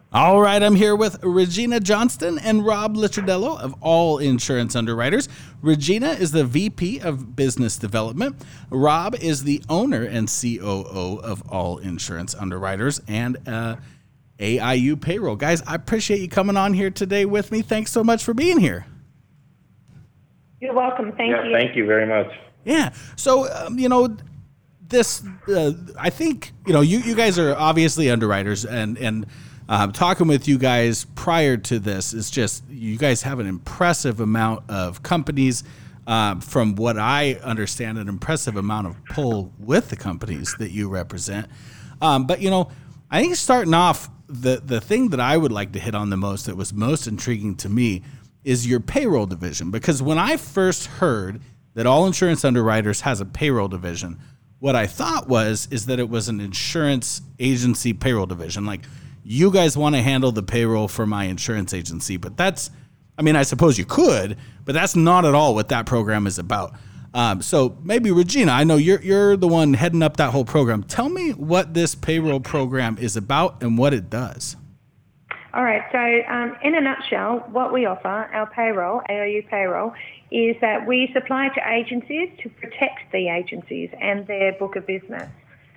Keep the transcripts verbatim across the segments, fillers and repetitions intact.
All right, I'm here with Regina Johnston and Rob Littradello of All Insurance Underwriters. Regina is the V P of Business Development. Rob is the owner and C O O of All Insurance Underwriters and uh, A I U Payroll. Guys, I appreciate you coming on here today with me. Thanks so much for being here. You're welcome. Thank yeah, you. Thank you very much. Yeah. So, um, you know, this, uh, I think, you know, you, you guys are obviously underwriters, and, and um, talking with you guys prior to this is just, you guys have an impressive amount of companies, um, from what I understand, an impressive amount of pull with the companies that you represent. Um, but, you know, I think starting off, the, the thing that I would like to hit on the most that was most intriguing to me is your payroll division. Because when I first heard that All Insurance Underwriters has a payroll division, what I thought was is that it was an insurance agency payroll division. Like, you guys want to handle the payroll for my insurance agency, but that's, I mean, I suppose you could, but that's not at all what that program is about. Um, so maybe Regina, I know you're you're the one heading up that whole program. Tell me what this payroll program is about and what it does. All right. So, um, in a nutshell, what we offer, our payroll, A I U payroll, is that we supply to agencies to protect the agencies and their book of business.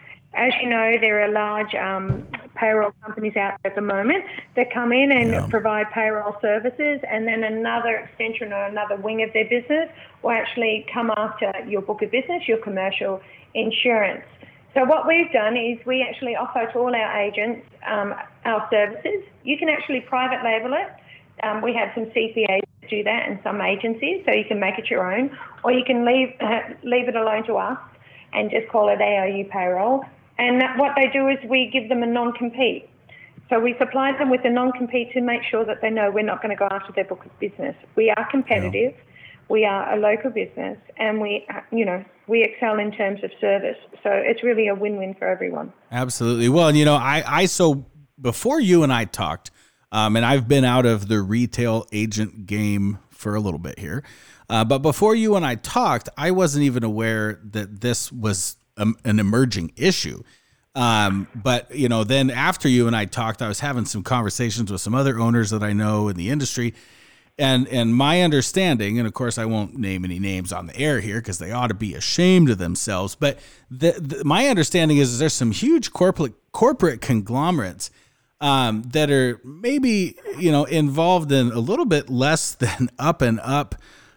As you know, there are large um, payroll companies out there at the moment that come in and Yeah. provide payroll services, and then another extension or another wing of their business will actually come after your book of business, your commercial insurance. So what we've done is we actually offer to all our agents um, our services. You can actually private label it. Um, we have some C P As that do that and some agencies, so you can make it your own, or you can leave uh, leave it alone to us and just call it A I U payroll. And that, what they do is we give them a non-compete. So we supply them with a non-compete to make sure that they know we're not going to go after their book of business. We are competitive. Yeah. We are a local business, and we, you know, we excel in terms of service. So it's really a win-win for everyone. Absolutely. Well, you know, I, I so before you and I talked, um, and I've been out of the retail agent game for a little bit here, uh, but before you and I talked, I wasn't even aware that this was a, an emerging issue. Um, but, you know, then after you and I talked, I was having some conversations with some other owners that I know in the industry. And and my understanding, and of course I won't name any names on the air here because they ought to be ashamed of themselves, but the, the, my understanding is there's some huge corporate corporate conglomerates um, that are maybe, you know, involved in a little bit less than up and up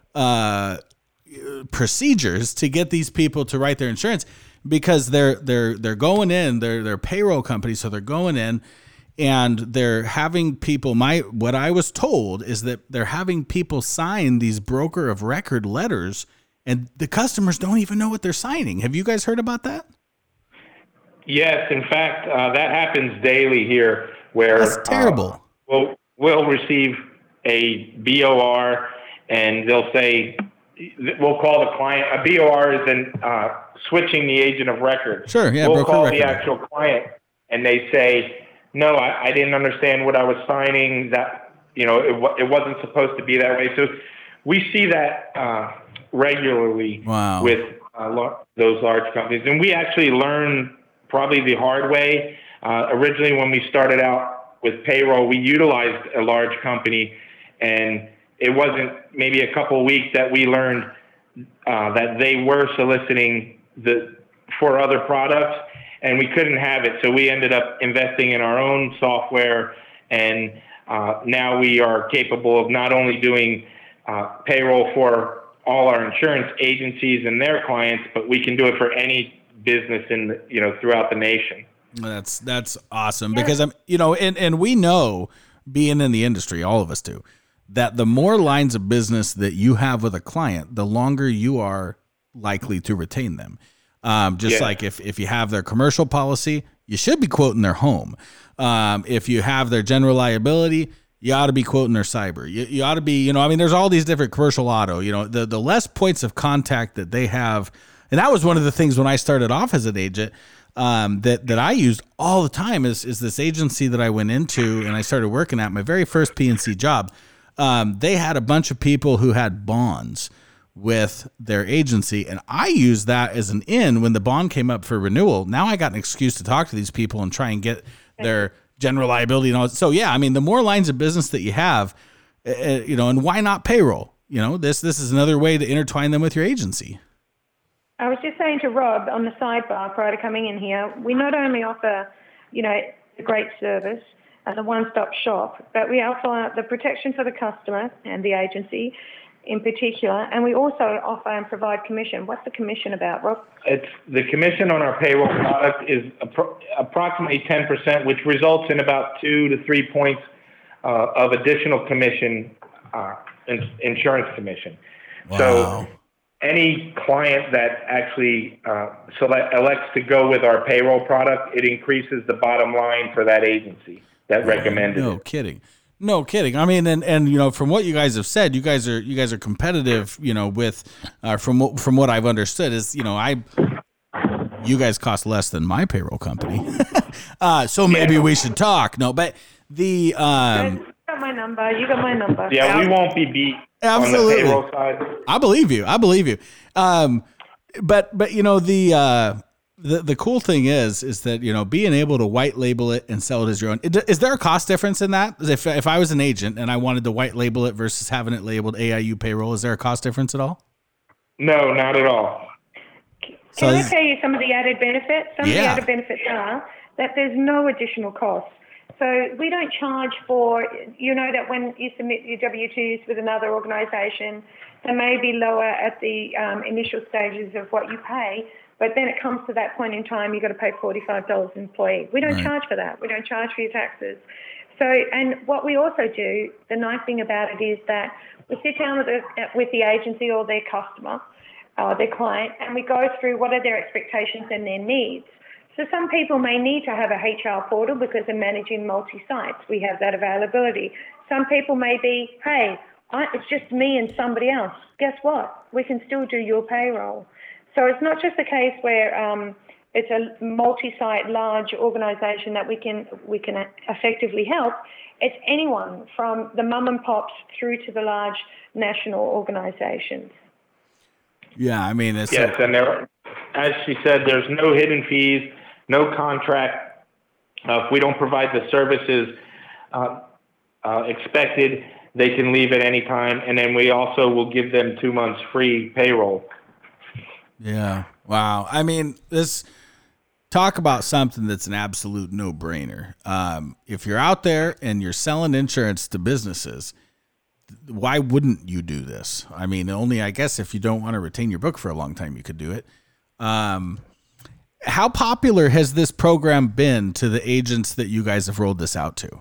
uh, procedures to get these people to write their insurance, because they're they're they're going in, they're they're payroll companies, so they're going in. And they're having people, my, what I was told is that they're having people sign these broker of record letters, and the customers don't even know what they're signing. Have you guys heard about that? Yes. In fact, uh, that happens daily here, where That's terrible. Uh, we'll, we'll receive a B O R, and they'll say, we'll call the client, a B O R is in uh, switching the agent of record. Sure, yeah. We'll call record. the actual client, and they say, no, I, I didn't understand what I was signing. That, you know, it, it wasn't supposed to be that way. So we see that uh, regularly Wow. with uh, those large companies. And we actually learn probably the hard way. Uh, originally, when we started out with payroll, we utilized a large company, and it wasn't maybe a couple of weeks that we learned uh, that they were soliciting the for other products, and we couldn't have it. So we ended up investing in our own software, and uh, now we are capable of not only doing uh, payroll for all our insurance agencies and their clients, but we can do it for any business in the, you know, throughout the nation. That's that's awesome, because I'm, you know, and, and we know, being in the industry, all of us do, that the more lines of business that you have with a client, the longer you are likely to retain them. Um, just Yeah. like if, if you have their commercial policy, you should be quoting their home. Um, if you have their general liability, you ought to be quoting their cyber. You, you ought to be, you know, I mean, there's all these different commercial auto, you know, the, the less points of contact that they have. And that was one of the things when I started off as an agent, um, that, that I used all the time is, is this agency that I went into and I started working at, my very first P and C job. Um, they had a bunch of people who had bonds with their agency, and I used that as an in when the bond came up for renewal. Now I got an excuse to talk to these people and try and get their general liability and all. So yeah, I mean, the more lines of business that you have, uh, you know, and why not payroll? You know, this this is another way to intertwine them with your agency. I was just saying to Rob on the sidebar prior to coming in here, we not only offer, you know, a great service and a one-stop shop, but we offer the protection for the customer and the agency in particular, and we also offer and provide commission. What's the commission about, Rob? It's the commission on our payroll product is appro- approximately ten percent, which results in about two to three points uh, of additional commission, uh, in- insurance commission. Wow. So any client that actually uh, select, elects to go with our payroll product, it increases the bottom line for that agency that recommended no it. kidding. No kidding. I mean, and, and, you know, from what you guys have said, you guys are, you guys are competitive, you know, with, uh, from what, from what I've understood is, you know, I, you guys cost less than my payroll company. uh, so maybe Yeah. we should talk. No, but the, um, You got my number. You got my number. Yeah, we won't be beat Absolutely. on the payroll side. I believe you. I believe you. Um, but, but, you know, the, uh, The the cool thing is, is that, you know, being able to white label it and sell it as your own. Is there a cost difference in that? If if I was an agent and I wanted to white label it versus having it labeled A I U payroll, is there a cost difference at all? No, not at all. So Can I this- tell you some of the added benefits? Some Yeah. of the added benefits are that there's no additional cost. So we don't charge for, you know, that when you submit your W two's with another organisation, they may be lower at the um, initial stages of what you pay. But then it comes to that point in time, you've got to pay forty-five dollars an employee. We don't Right. charge for that. We don't charge for your taxes. So, and what we also do, the nice thing about it is that we sit down with the, with the agency or their customer, uh, their client, and we go through what are their expectations and their needs. So some people may need to have a H R portal because they're managing multi-sites. We have that availability. Some people may be, hey, I, it's just me and somebody else. Guess what? We can still do your payroll. So it's not just a case where um, it's a multi-site, large organisation that we can we can effectively help. It's anyone from the mum and pops through to the large national organisations. yeah, I mean, it's Yes, and there, as she said, there's no hidden fees, no contract. Uh, if we don't provide the services uh, uh, expected, they can leave at any time, and then we also will give them two months free payroll. yeah. Wow. I mean, this talk about something that's an absolute no brainer. Um, if you're out there and you're selling insurance to businesses, why wouldn't you do this? I mean, only I guess if you don't want to retain your book for a long time, you could do it. Um, how popular has this program been to the agents that you guys have rolled this out to?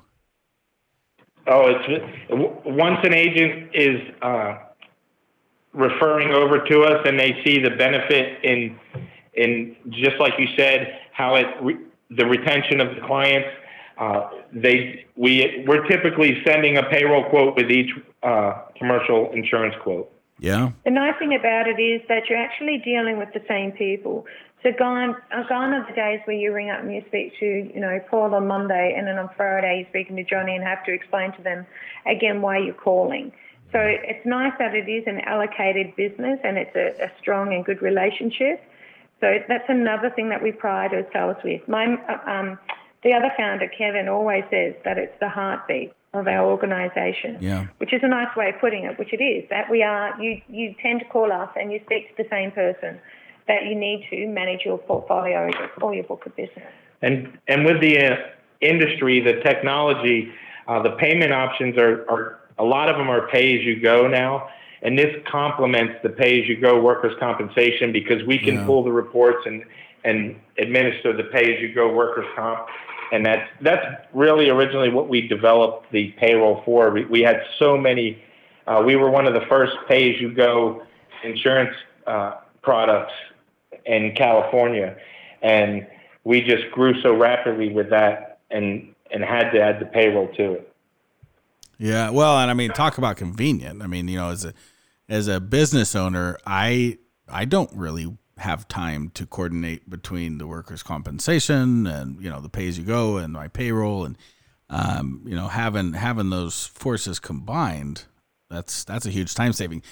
Oh, it's w- once an agent is uh, referring over to us and they see the benefit in, in just like you said, how it re- the retention of the clients. Uh, they we we're typically sending a payroll quote with each uh, commercial insurance quote. Yeah. The nice thing about it is that you're actually dealing with the same people. So gone, uh, gone are the days where you ring up and you speak to, you know, Paul on Monday, and then on Friday you're speaking to Johnny and have to explain to them again why you're calling. So it's nice that it is an allocated business and it's a, a strong and good relationship. So that's another thing that we pride ourselves with. My, um, the other founder, Kevin, always says that it's the heartbeat of our organisation, Yeah. which is a nice way of putting it, which it is, that we are, you, you tend to call us and you speak to the same person that you need to manage your portfolio or your book of business. And and with the uh, industry, the technology, uh, the payment options are, are a lot of them are pay as you go now, and this complements the pay as you go workers' compensation because we can Yeah. pull the reports and and administer the pay as you go workers' comp, and that's that's really originally what we developed the payroll for. We, we had so many. Uh, we were one of the first pay as you go insurance uh, products in California, and we just grew so rapidly with that and and had to add the payroll to it. Yeah, well, and I mean, talk about convenient. I mean, you know, as a as a business owner, I I don't really have time to coordinate between the workers' compensation and, you know, the pay as you go and my payroll, and um, you know, having having those forces combined, that's that's a huge time saving.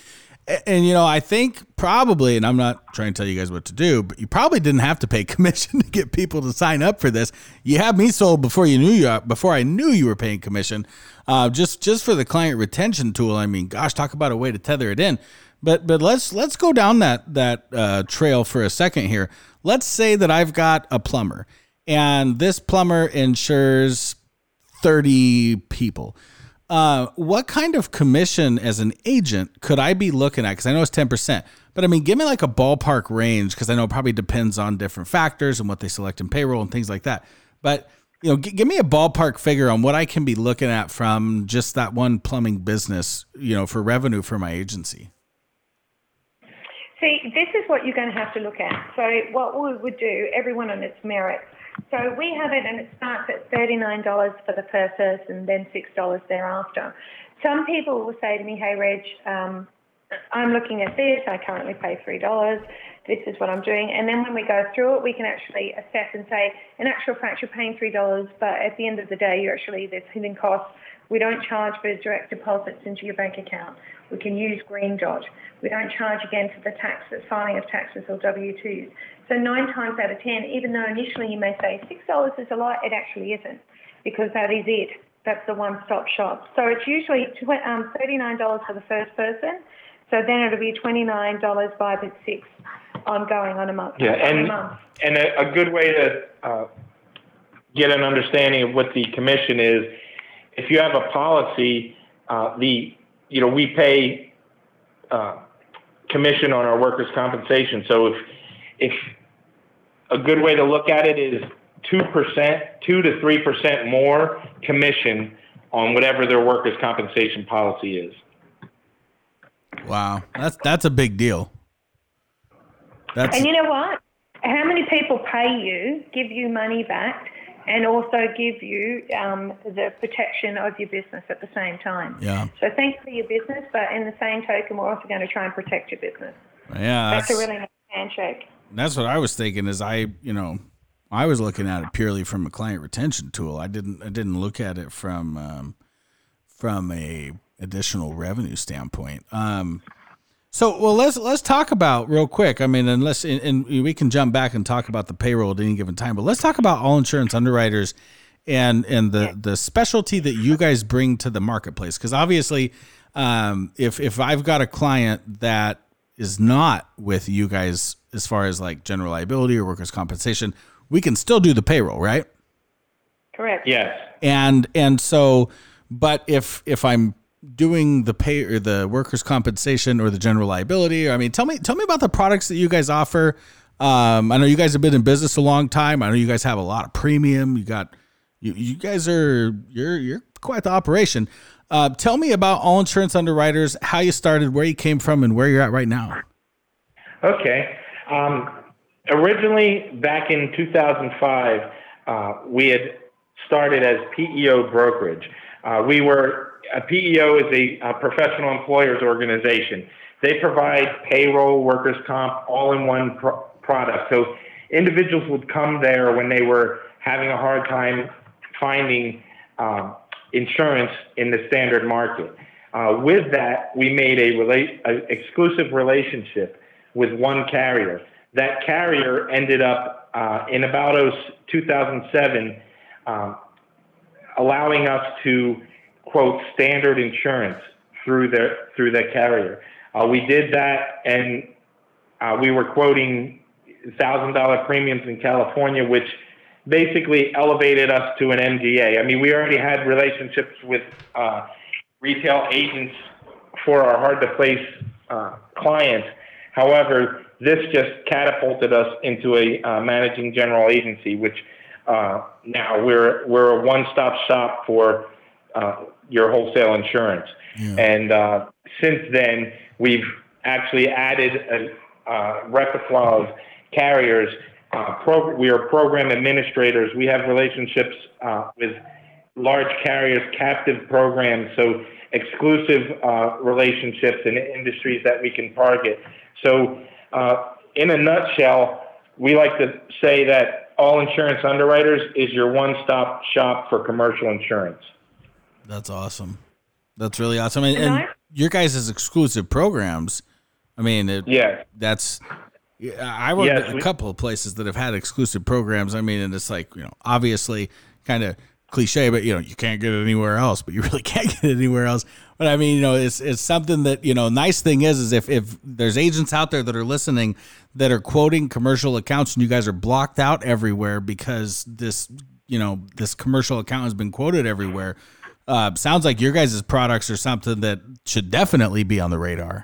And, and, you know, I think probably, and I'm not trying to tell you guys what to do, but you probably didn't have to pay commission to get people to sign up for this. You had me sold before you knew you, before I knew you were paying commission, uh, just, just for the client retention tool. I mean, gosh, talk about a way to tether it in. But, but let's, let's go down that, that uh, trail for a second here. Let's say that I've got a plumber and this plumber insures thirty people. Uh, what kind of commission as an agent could I be looking at? Because I know it's ten percent, but I mean, give me like a ballpark range, because I know it probably depends on different factors and what they select in payroll and things like that. But, you know, g- give me a ballpark figure on what I can be looking at from just that one plumbing business, you know, for revenue for my agency. See, this is what you're going to have to look at. So what we would do, everyone on its merit. So we have it, and it starts at thirty-nine dollars for the first person, then six dollars thereafter. Some people will say to me, hey, Reg, um, I'm looking at this. I currently pay three dollars. This is what I'm doing. And then when we go through it, we can actually assess and say, in actual fact, you're paying three dollars, but at the end of the day, you actually, there's hidden costs. We don't charge for direct deposits into your bank account. We can use Green Dot. We don't charge again for the tax, the filing of taxes or W two's. So nine times out of ten, even though initially you may say six dollars is a lot, it actually isn't, because that is it. That's the one-stop shop. So it's usually um, thirty-nine dollars for the first person. So then it'll be twenty-nine dollars by the six ongoing on a month. Yeah, and, a month. and a, a good way to uh, get an understanding of what the commission is, if you have a policy, uh, the you know we pay uh, commission on our workers' compensation. So if if a good way to look at it is two percent, two to three percent more commission on whatever their workers' compensation policy is. Wow, that's that's a big deal. That's and you know what? How many people pay you, give you money back, and also give you um, the protection of your business at the same time? Yeah. So thanks for your business, but in the same token, we're also going to try and protect your business. Yeah, that's, that's a really nice handshake. That's what I was thinking. Is I, you know, I was looking at it purely from a client retention tool. I didn't, I didn't look at it from, um, from a additional revenue standpoint. Um, so, well, let's let's talk about real quick. I mean, unless and, and we can jump back and talk about the payroll at any given time, but let's talk about All Insurance Underwriters and and the the specialty that you guys bring to the marketplace. Because obviously, um, if if I've got a client that is not with you guys as far as like general liability or workers' compensation, we can still do the payroll, right? Correct. Yes. And and so, but if if I'm doing the pay or the workers' compensation or the general liability, I mean, tell me tell me about the products that you guys offer. Um, I know you guys have been in business a long time. I know you guys have a lot of premium. You got you you guys are you're you're quite the operation. Uh, tell me about All Insurance Underwriters, how you started, where you came from, and where you're at right now. Okay. Um, originally, back in two thousand five, uh, we had started as P E O brokerage. Uh, we were a P E O is a, a professional employers organization. They provide payroll, workers' comp, all in one pro- product. So individuals would come there when they were having a hard time finding um, insurance in the standard market. Uh, with that, we made a, rela- a exclusive relationship with one carrier. That carrier ended up uh, in about two thousand seven um, allowing us to quote standard insurance through their through their carrier. Uh, we did that, and uh, we were quoting thousand dollar premiums in California, which basically elevated us to an M G A. I mean, we already had relationships with uh, retail agents for our hard to place uh, clients. However, this just catapulted us into a uh, managing general agency, which uh, now we're we're a one stop shop for uh, your wholesale insurance. Yeah. And uh, since then, we've actually added a uh, repertoire of carriers. Uh, pro- we are program administrators. We have relationships uh, with large carriers, captive programs, so exclusive uh, relationships in industries that we can target. So uh, in a nutshell, we like to say that All Insurance Underwriters is your one-stop shop for commercial insurance. That's awesome. That's really awesome. And, and your guys' exclusive programs, I mean, it, Yeah. that's, I worked Yes, at a we- couple of places that have had exclusive programs. I mean, and it's like, you know, obviously kind of cliche, but you know, you can't get it anywhere else, but you really can't get it anywhere else. But I mean, you know, it's, it's something that, you know, nice thing is, is if, if there's agents out there that are listening that are quoting commercial accounts and you guys are blocked out everywhere because this, you know, this commercial account has been quoted everywhere. Uh, sounds like your guys' products are something that should definitely be on the radar.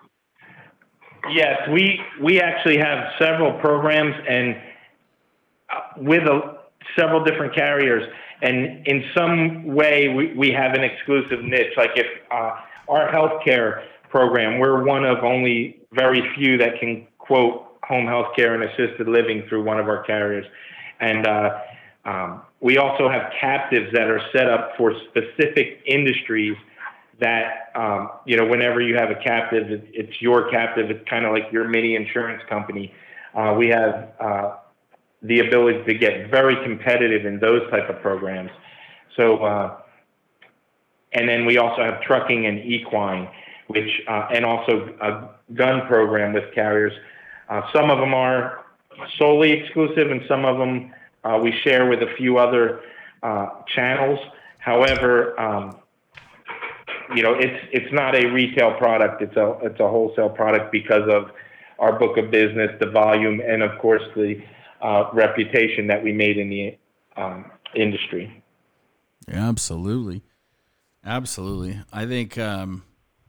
Yes, we we actually have several programs and uh, with a, several different carriers, and in some way we, we have an exclusive niche. Like if uh, our healthcare program, we're one of only very few that can quote home healthcare and assisted living through one of our carriers, and uh, um, we also have captives that are set up for specific industries. That, um, you know, whenever you have a captive, it, it's your captive. It's kind of like your mini insurance company. Uh, we have uh, the ability to get very competitive in those type of programs. So, uh, and then we also have trucking and equine, which, uh, and also a gun program with carriers. Uh, some of them are solely exclusive, and some of them uh, we share with a few other uh, channels. However, um, you know, it's it's not a retail product. It's a it's a wholesale product because of our book of business, the volume, and of course the uh, reputation that we made in the um, industry. Yeah, absolutely, absolutely. I think. Um,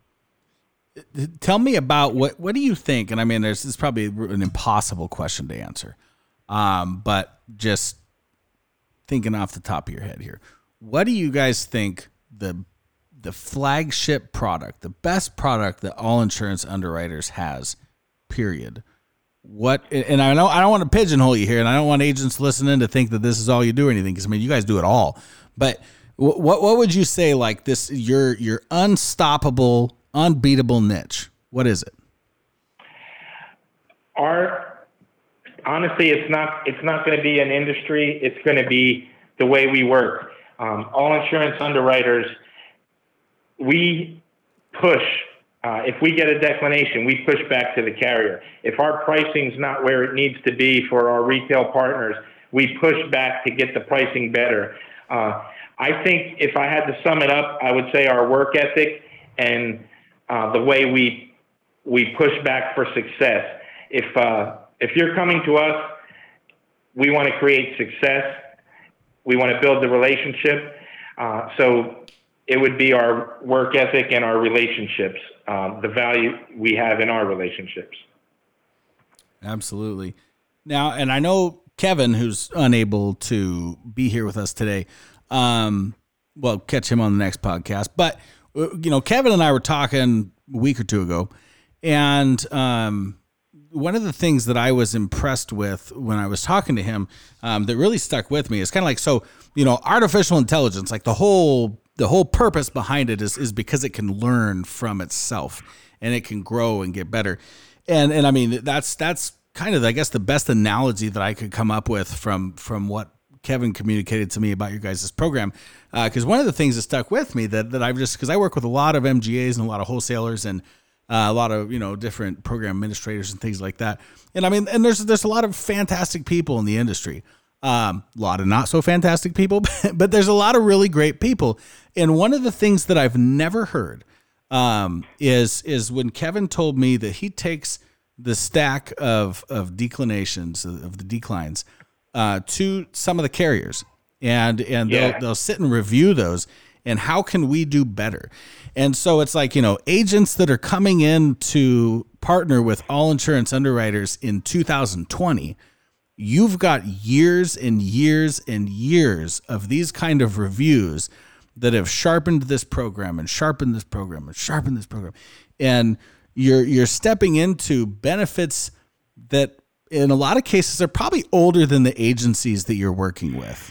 tell me about what what do you think? And I mean, there's this is probably an impossible question to answer, um, but just thinking off the top of your head here, what do you guys think the the flagship product, the best product that all insurance underwriters has, period? What, and I know I don't want to pigeonhole you here, and I don't want agents listening to think that this is all you do or anything, because I mean, you guys do it all. But what what would you say, like this, your your unstoppable, unbeatable niche? What is it? Our honestly, it's not it's not going to be an industry. It's going to be the way we work. Um, all insurance underwriters. We push, uh, if we get a declination, we push back to the carrier. If our pricing's not where it needs to be for our retail partners, we push back to get the pricing better. Uh, I think if I had to sum it up, I would say our work ethic and uh, the way we we push back for success. If uh, if you're coming to us, we want to create success. We want to build the relationship. Uh, so. It would be our work ethic and our relationships, um, the value we have in our relationships. Absolutely. Now, and I know Kevin, who's unable to be here with us today, um, well, catch him on the next podcast. But, you know, Kevin and I were talking a week or two ago, and um, one of the things that I was impressed with when I was talking to him um, that really stuck with me is kind of like, so, you know, artificial intelligence, like the whole the whole purpose behind it is, is because it can learn from itself and it can grow and get better. And, and I mean, that's, that's kind of, I guess, the best analogy that I could come up with from, from what Kevin communicated to me about your guys' program. Uh, cause one of the things that stuck with me that, that I've just, cause I work with a lot of M G As and a lot of wholesalers and uh, a lot of, you know, different program administrators and things like that. And I mean, and there's, there's a lot of fantastic people in the industry. Um, a lot of not so fantastic people, but there's a lot of really great people. And one of the things that I've never heard um, is is when Kevin told me that he takes the stack of of declinations of the declines uh, to some of the carriers, and and Yeah. they'll they'll sit and review those. And how can we do better? And so it's like, you know, agents that are coming in to partner with All Insurance Underwriters in two thousand twenty. You've got years and years and years of these kind of reviews that have sharpened this program and sharpened this program and sharpened this program. And you're you're stepping into benefits that in a lot of cases are probably older than the agencies that you're working with.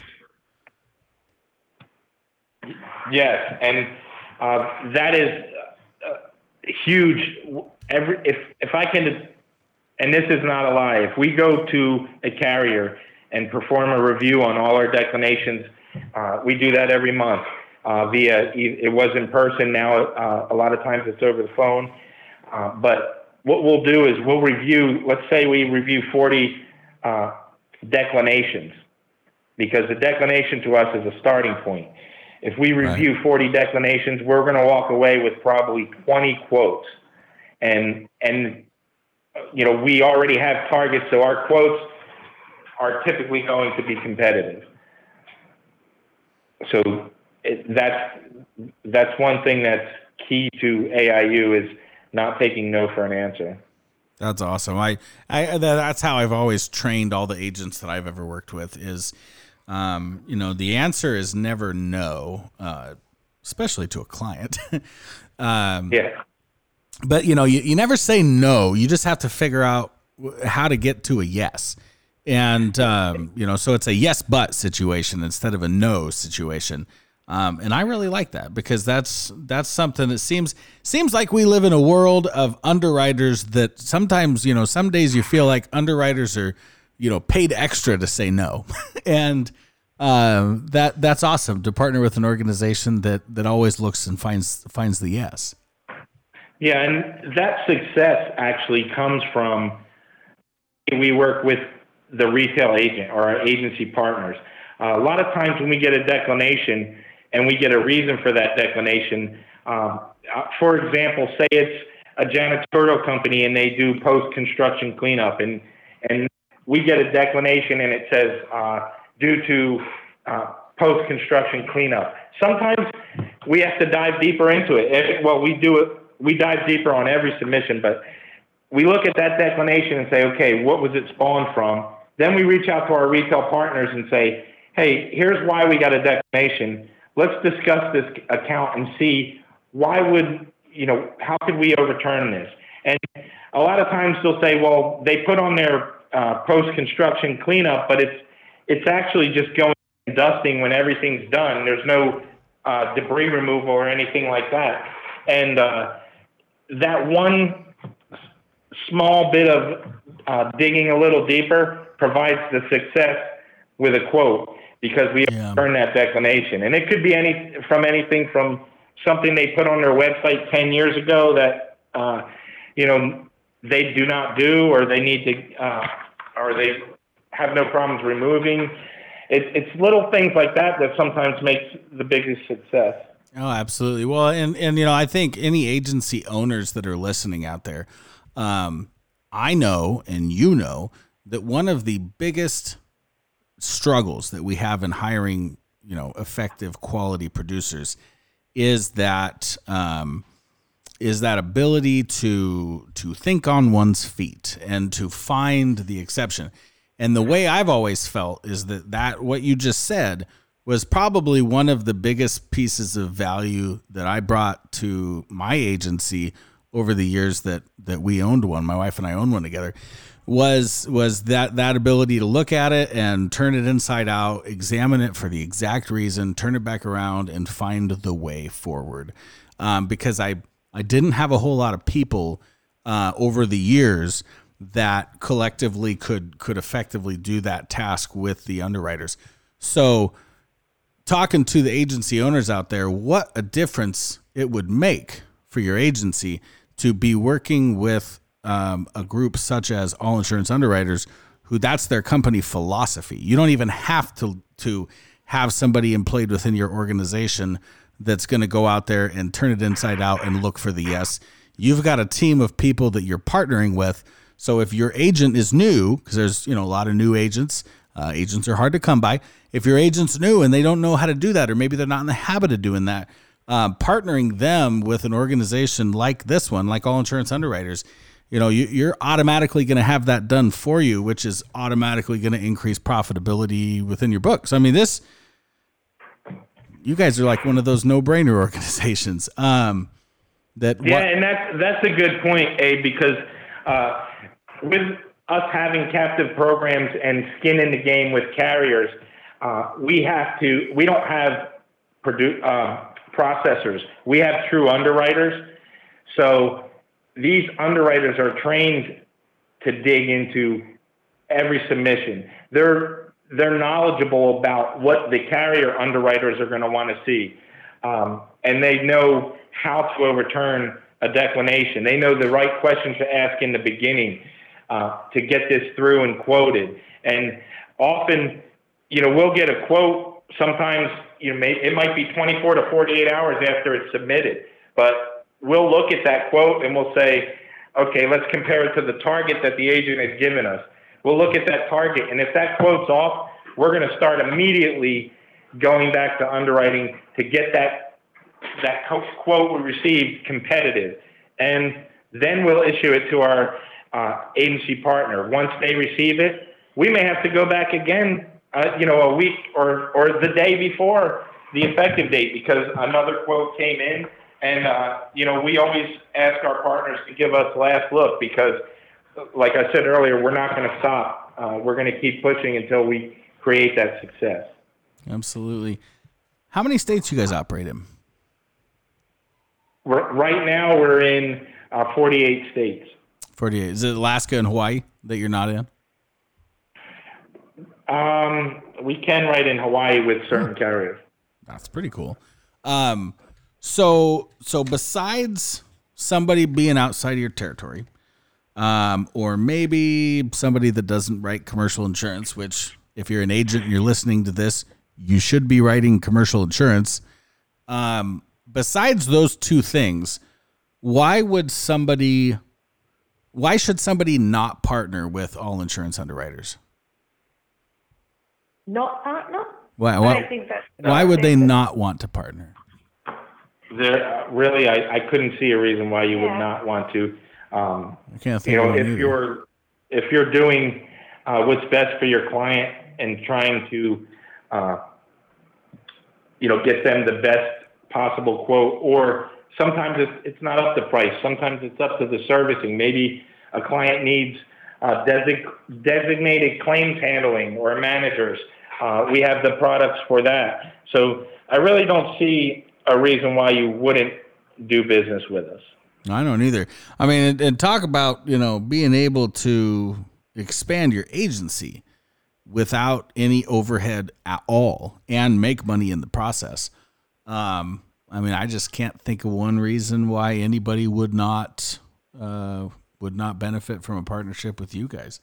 Yes, and uh, that is uh, huge. Every if if I can. And this is not a lie. If we go to a carrier and perform a review on all our declinations, uh, we do that every month uh, via, it was in person. Now, uh, a lot of times it's over the phone. Uh, but what we'll do is we'll review, let's say we review forty uh, declinations, because the declination to us is a starting point. If we review right. forty declinations, we're going to walk away with probably twenty quotes. And, and, you know, we already have targets, so our quotes are typically going to be competitive. So it, that's, that's one thing that's key to A I U, is not taking no for an answer. That's awesome. I, I, that's how I've always trained all the agents that I've ever worked with is, um, you know, the answer is never no, uh, especially to a client. um, yeah. But, you know, you, you never say no. You just have to figure out how to get to a yes. And, um, you know, so it's a yes, but situation instead of a no situation. Um, and I really like that, because that's that's something that seems seems like we live in a world of underwriters that sometimes, you know, some days you feel like underwriters are, you know, paid extra to say no. and um, that that's awesome to partner with an organization that that always looks and finds finds the yes. Yeah, and that success actually comes from, we work with the retail agent or our agency partners. Uh, a lot of times when we get a declination and we get a reason for that declination, um, uh, for example, say it's a janitorial company and they do post-construction cleanup, and, and we get a declination and it says uh, due to uh, post-construction cleanup. Sometimes we have to dive deeper into it. Well, we do it. We dive deeper on every submission, but we look at that declination and say, okay, what was it spawned from? Then we reach out to our retail partners and say, hey, here's why we got a declination. Let's discuss this account and see why would, you know, how could we overturn this? And a lot of times they'll say, well, they put on their uh, post-construction cleanup, but it's it's actually just going and dusting when everything's done. There's no uh, debris removal or anything like that. And uh, that one small bit of uh, digging a little deeper provides the success with a quote, because we yeah. earn that declination. And it could be any from anything from something they put on their website ten years ago that, uh, you know, they do not do, or they need to, uh, or they have no problems removing. It, it's little things like that that sometimes makes the biggest success. Oh, absolutely. Well, and, and, you know, I think any agency owners that are listening out there, um, I know, and you know, that one of the biggest struggles that we have in hiring, you know, effective quality producers is that, um, is that ability to, to think on one's feet and to find the exception. And the way I've always felt is that that what you just said was probably one of the biggest pieces of value that I brought to my agency over the years that, that we owned one. My wife and I owned one together. Was was that that ability to look at it and turn it inside out, examine it for the exact reason, turn it back around, and find the way forward. Um, because I I didn't have a whole lot of people uh, over the years that collectively could could effectively do that task with the underwriters. So, talking to the agency owners out there, what a difference it would make for your agency to be working with um, a group such as All Insurance Underwriters, who that's their company philosophy. You don't even have to to have somebody employed within your organization that's going to go out there and turn it inside out and look for the yes. You've got a team of people that you're partnering with. So if your agent is new, because there's, you know, a lot of new agents, uh, agents are hard to come by. If your agent's new and they don't know how to do that, or maybe they're not in the habit of doing that, um, partnering them with an organization like this one, like All Insurance Underwriters, you know, you, you're automatically going to have that done for you, which is automatically going to increase profitability within your book. So, I mean, this, you guys are like one of those no-brainer organizations. Um, that yeah, what, and that's that's a good point, Abe, because uh, with us having captive programs and skin in the game with carriers, uh, we have to. We don't have produ- uh, processors. We have true underwriters. So these underwriters are trained to dig into every submission. They're they're knowledgeable about what the carrier underwriters are going to want to see, um, and they know how to overturn a declination. They know the right questions to ask in the beginning uh, to get this through and quoted. And often, you know, we'll get a quote. Sometimes, you know, may, it might be twenty-four to forty-eight hours after it's submitted, but we'll look at that quote and we'll say, okay, let's compare it to the target that the agent has given us. We'll look at that target, and if that quote's off, we're going to start immediately going back to underwriting to get that that quote we received competitive, and then we'll issue it to our uh, agency partner. Once they receive it, we may have to go back again, uh, you know, a week or or the day before the effective date because another quote came in, and uh, you know, we always ask our partners to give us last look because, like I said earlier, we're not going to stop. Uh, we're going to keep pushing until we create that success. Absolutely. How many states you guys operate in? We're, right now, we're in uh, forty-eight states. forty-eight. Is it Alaska and Hawaii that you're not in? Um, we can write in Hawaii with certain carriers. That's pretty cool. Um, so, so besides somebody being outside of your territory, um, or maybe somebody that doesn't write commercial insurance, which if you're an agent and you're listening to this, you should be writing commercial insurance. Um, besides those two things, why would somebody, why should somebody not partner with All Insurance Underwriters? Not partner? Why, I why, don't think that's why would they not want to partner? There, uh, really, I, I couldn't see a reason why you Yeah. would not want to. Um, I can't think you know, of one if either. you're if you're doing uh, what's best for your client and trying to, uh, you know, get them the best possible quote, or sometimes it's it's not up to price. Sometimes it's up to the servicing. Maybe a client needs uh, desig- designated claims handling or managers. Uh, we have the products for that. So I really don't see a reason why you wouldn't do business with us. I don't either. I mean, and, and talk about, you know, being able to expand your agency without any overhead at all and make money in the process. Um, I mean, I just can't think of one reason why anybody would not uh, would not benefit from a partnership with you guys.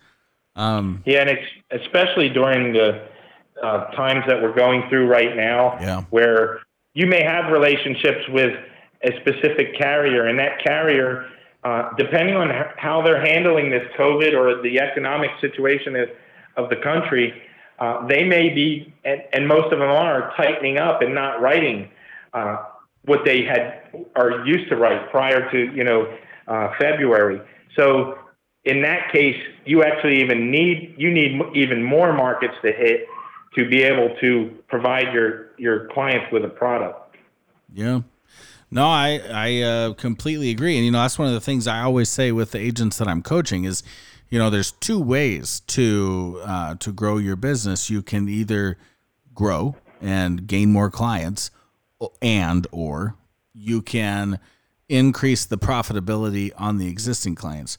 Um, Yeah, and it's, especially during the uh, times that we're going through right now, Yeah. where you may have relationships with a specific carrier, and that carrier, uh, depending on h- how they're handling this COVID or the economic situation of, of the country, uh, they may be, and, and most of them are, tightening up and not writing uh, what they had are used to write prior to, you know, uh, February. So in that case, you actually even need you need m- even more markets to hit to be able to provide your your clients with a product. Yeah. No, I, I uh, completely agree. And, you know, that's one of the things I always say with the agents that I'm coaching is, you know, there's two ways to uh, to grow your business. You can either grow and gain more clients, and or you can increase the profitability on the existing clients.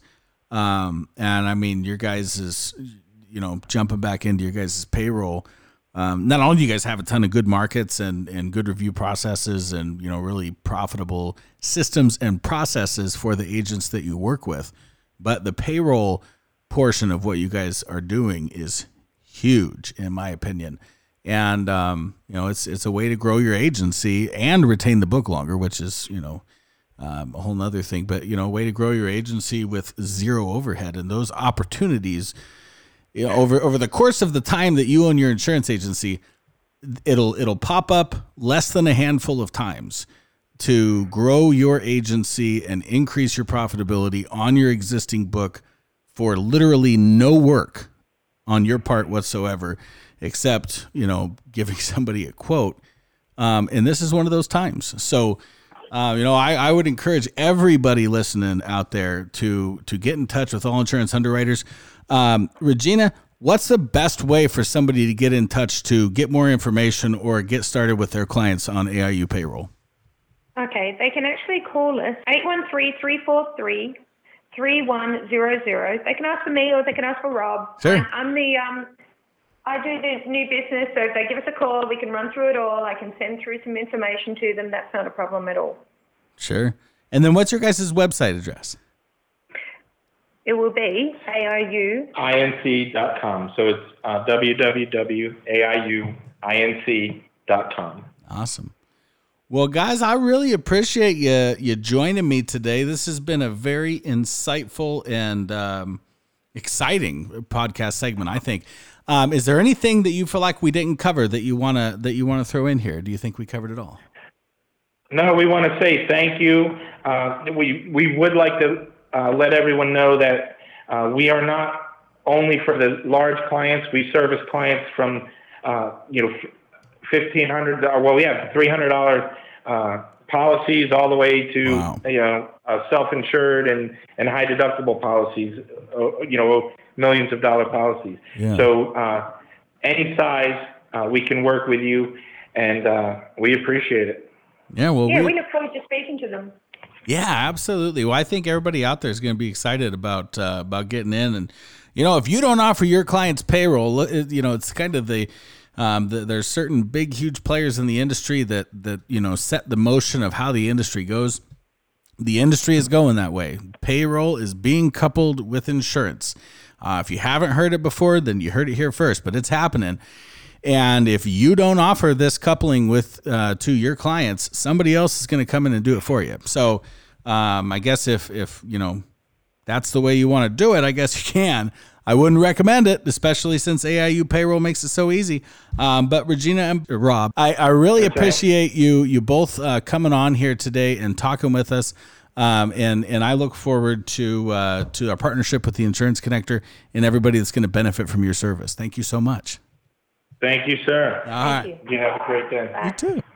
Um, and I mean, your guys is, you know, jumping back into your guys' payroll. Um, not only do you guys have a ton of good markets and, and good review processes and, you know, really profitable systems and processes for the agents that you work with, but the payroll portion of what you guys are doing is huge, in my opinion. And, um, you know, it's, it's a way to grow your agency and retain the book longer, which is, you know, um, a whole nother thing, but, you know, a way to grow your agency with zero overhead and those opportunities. You know, over over the course of the time that you own your insurance agency, it'll it'll pop up less than a handful of times to grow your agency and increase your profitability on your existing book for literally no work on your part whatsoever, except, you know, giving somebody a quote. Um, and this is one of those times. So, uh, you know, I, I would encourage everybody listening out there to to get in touch with All Insurance Underwriters. Um, Regina, what's the best way for somebody to get in touch to get more information or get started with their clients on A I U payroll? Okay, they can actually call us, eight one three, three four three, three one zero zero. They can ask for me or they can ask for Rob. Sure. I'm, I'm the, um, I do the new business, so if they give us a call, we can run through it all. I can send through some information to them. That's not a problem at all. Sure. And then what's your guys' website address? It will be A I U I N C dot com. So it's uh, w w w dot a i u i n c dot com. Awesome. Well, guys, I really appreciate you you joining me today. This has been a very insightful and um, exciting podcast segment, I think. Um, is there anything that you feel like we didn't cover that you wanna that you wanna throw in here? Do you think we covered it all? No, we want to say thank you. Uh, we we would like to uh, let everyone know that uh, we are not only for the large clients. We service clients from uh, you know fifteen hundred. Well, we have three hundred dollar uh, policies all the way to Wow. you know uh, self-insured and and high deductible policies. Uh, you know millions of dollar policies. Yeah. So uh, any size, uh, we can work with you, and uh, we appreciate it. Yeah, well, Yeah, we, we look forward to speaking to them. yeah, absolutely. Well, I think everybody out there is going to be excited about uh, about getting in, and you know, if you don't offer your clients payroll, it- you know, it's kind of the, um, the there's certain big, huge players in the industry that that you know set the motion of how the industry goes. The industry is going that way. Payroll is being coupled with insurance. Uh, if you haven't heard it before, then you heard it here first, but it's happening. And if you don't offer this coupling with uh, to your clients, somebody else is going to come in and do it for you. So um, I guess if if you know that's the way you want to do it, I guess you can. I wouldn't recommend it, especially since A I U payroll makes it so easy. Um, but Regina and Rob, I, I really Okay. appreciate you you both uh, coming on here today and talking with us. Um, and and I look forward to uh, to our partnership with the Insurance Connector and everybody that's going to benefit from your service. Thank you so much. Thank you, sir. All right. Thank You have a great day. You too.